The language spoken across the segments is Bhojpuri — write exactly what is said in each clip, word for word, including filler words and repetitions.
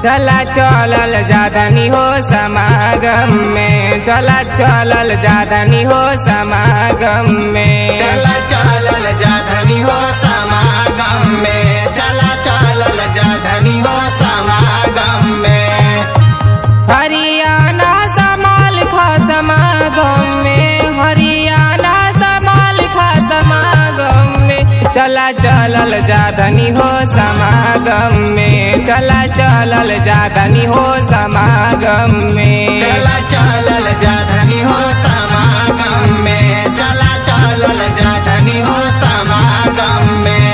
चला चलल जाधनी हो समागम में, चला चलल जाधनी हो समागम में, चला चलल जाधनी हो समागम में, चला चलल जाधनी हो समागम में। हरियाणा समाल खा समागम में, हरियाणा समाल खा समागम में, चला चलल जाधनी हो समागम में, चला चलल जाधनी हो समागम में, चला चलल जाधनी हो समागम में, चला चलल जाधनी हो समागम में।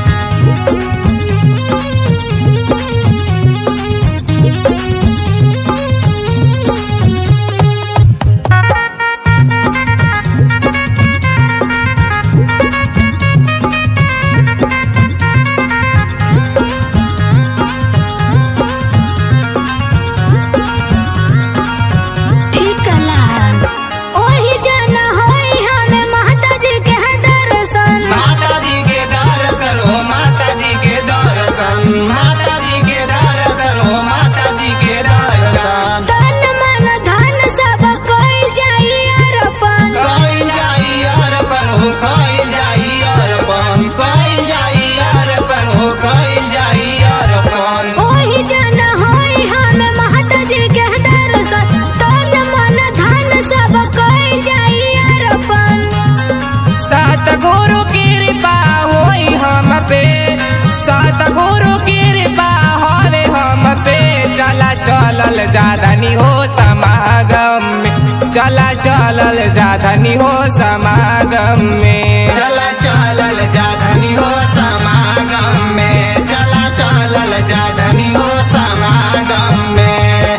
चलल जाधनी हो समागम में, चला चलल जाधनी हो समागम में, चला चलल जाधनी हो समागम में, चला चलल जाधनी हो समागम में।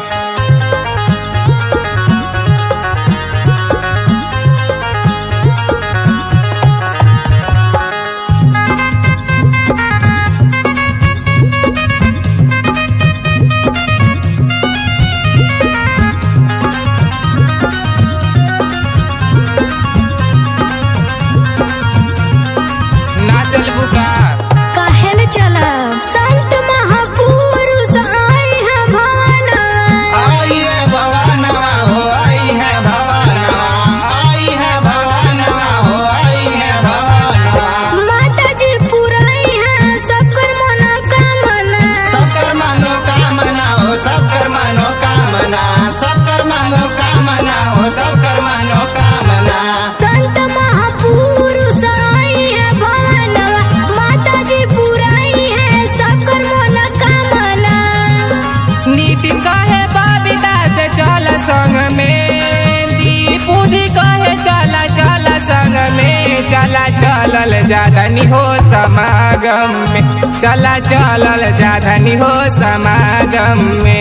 नितिन कहे बबीता से चल संग में, दीपू जी कहे चला चला संग में, चला चलल जाधनी हो समागम में, चला चलल जाधनी हो समागम में।